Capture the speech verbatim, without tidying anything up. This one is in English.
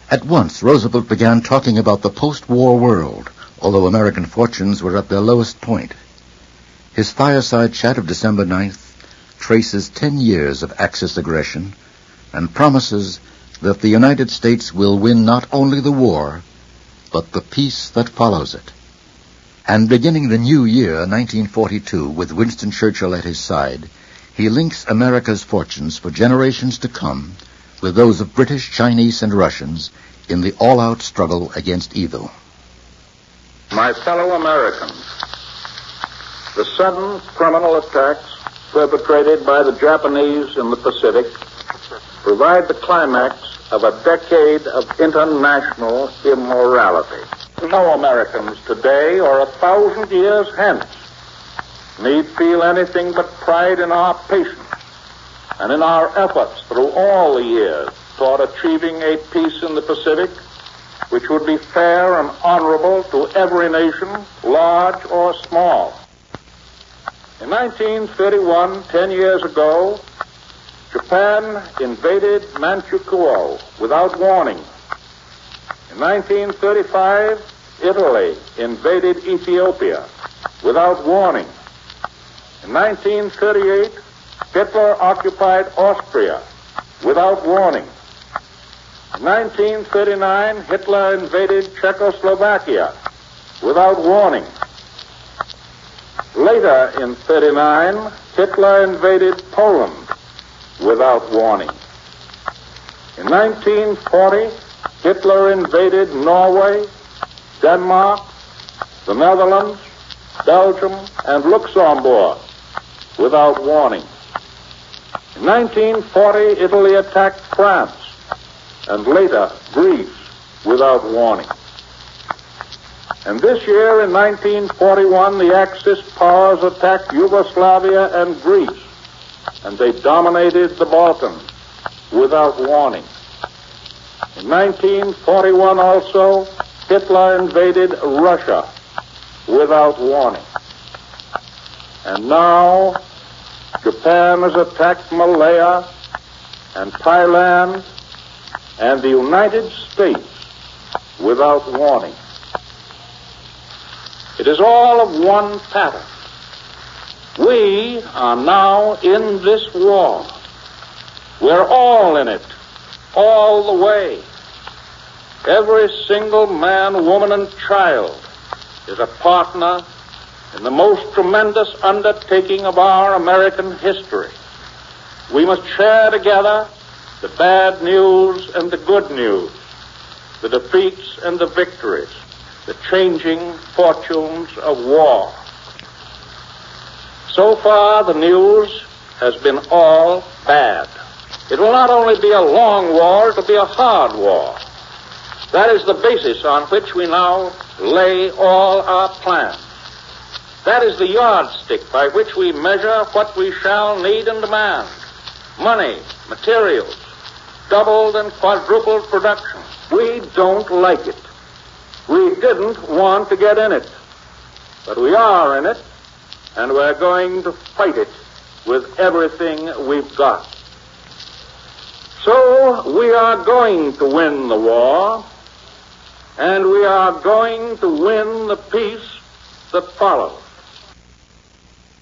At once, Roosevelt began talking about the post-war world, although American fortunes were at their lowest point. His fireside chat of December ninth traces ten years of Axis aggression and promises that the United States will win not only the war, but the peace that follows it. And beginning the new year, nineteen forty-two, with Winston Churchill at his side, he links America's fortunes for generations to come with those of British, Chinese, and Russians in the all-out struggle against evil. My fellow Americans, the sudden criminal attacks perpetrated by the Japanese in the Pacific provide the climax of a decade of international immorality. No Americans today or a thousand years hence need feel anything but pride in our patience and in our efforts through all the years toward achieving a peace in the Pacific which would be fair and honorable to every nation, large or small. In nineteen thirty-one, ten years ago, Japan invaded Manchukuo without warning. In nineteen thirty-five, Italy invaded Ethiopia without warning. In nineteen thirty-eight, Hitler occupied Austria without warning. In nineteen thirty-nine, Hitler invaded Czechoslovakia without warning. Later in thirty-nine, Hitler invaded Poland without warning. In nineteen forty, Hitler invaded Norway, Denmark, the Netherlands, Belgium, and Luxembourg without warning. In nineteen forty, Italy attacked France, and later Greece without warning. And this year, in nineteen forty-one, the Axis powers attacked Yugoslavia and Greece, and they dominated the Balkans without warning. In nineteen forty-one also, Hitler invaded Russia without warning. And now, Japan has attacked Malaya and Thailand and the United States without warning. It is all of one pattern. We are now in this war. We're all in it, all the way. Every single man, woman, and child is a partner in the most tremendous undertaking of our American history. We must share together the bad news and the good news, the defeats and the victories, the changing fortunes of war. So far, the news has been all bad. It will not only be a long war, it will be a hard war. That is the basis on which we now lay all our plans. That is the yardstick by which we measure what we shall need and demand. Money, materials, doubled and quadrupled production. We don't like it. We didn't want to get in it. But we are in it, and we're going to fight it with everything we've got. So we are going to win the war, and we are going to win the peace that follows.